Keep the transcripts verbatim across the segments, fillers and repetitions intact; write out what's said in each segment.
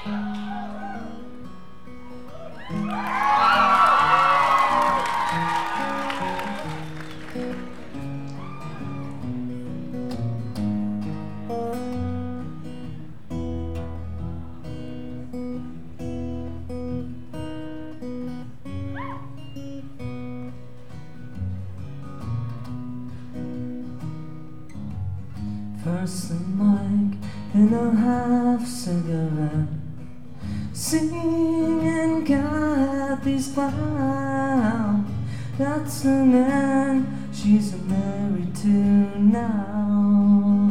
First the mic and a half cigarette, singing Kathy's clown. That's the man she's married to now.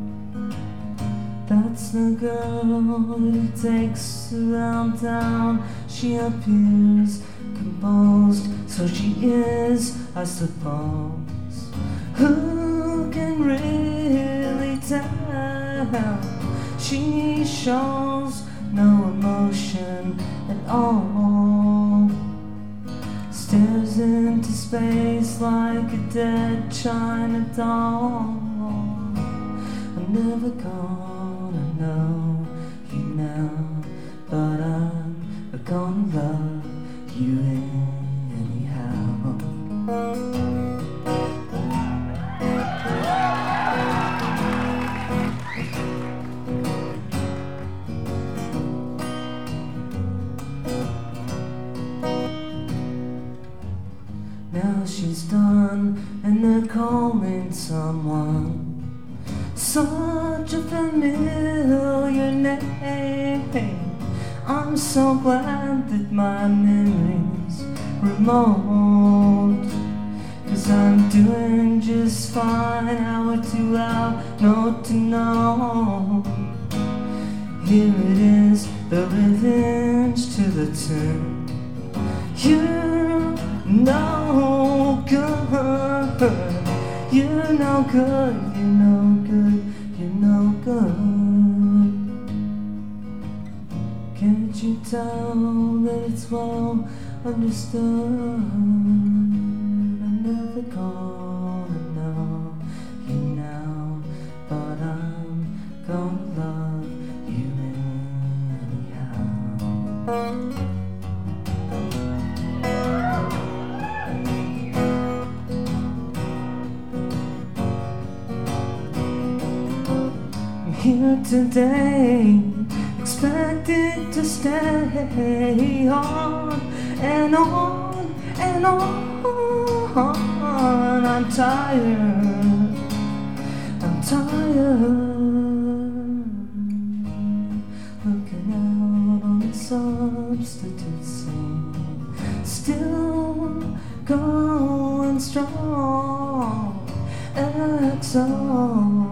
That's the girl he takes around town. She appears composed, so she is, I suppose. Who can really tell? She shows no emotion at all. Stares into space like a dead China doll. I'm never gonna know you now, but I'm gonna love you anyhow. Now she's done and they're calling someone. Such a familiar name. I'm so glad that my memory's remote, 'cause I'm doing just fine. Hour to hour, note to note. Here it is, the revenge to the tune. You're no good, you're no good, you're no good, you're no good. Can't you tell that it's well understood? I'm never gonna know you now, but I'm gonna love you anyhow. Here today, expected to stay on and on and on. I'm tired, I'm tired, looking out on the substitute scene, still going strong. X O.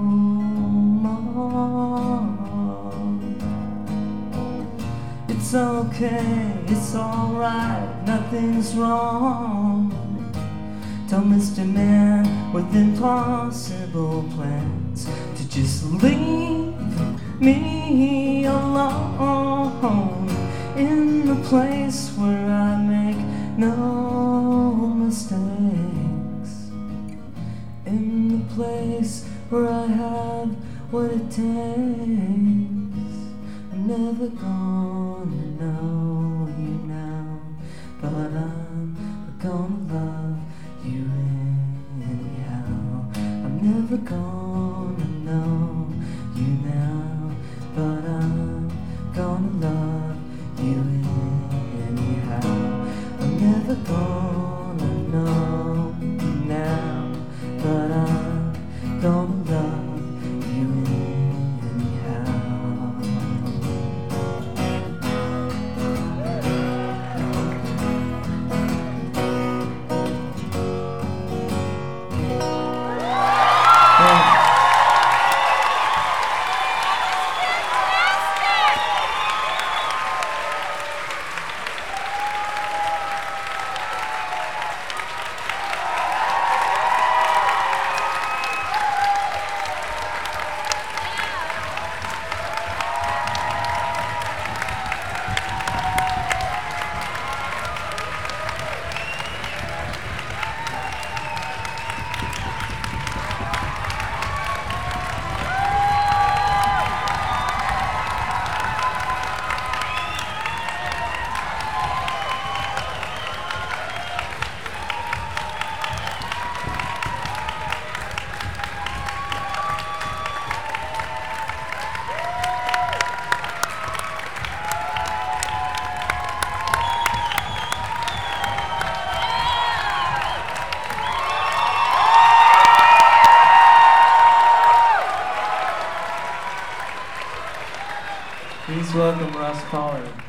It's okay, it's alright, nothing's wrong. Tell Mister Man with impossible plans to just leave me alone, in the place where I make no mistakes, in the place where I have what it takes. I'm never gonna know you now, but I'm gonna love you anyhow. I'm never gonna know you now, but I'm gonna love you anyhow. I'm never gonna know you now, but I'm gonna love you anyhow. Please welcome Ross Pollard.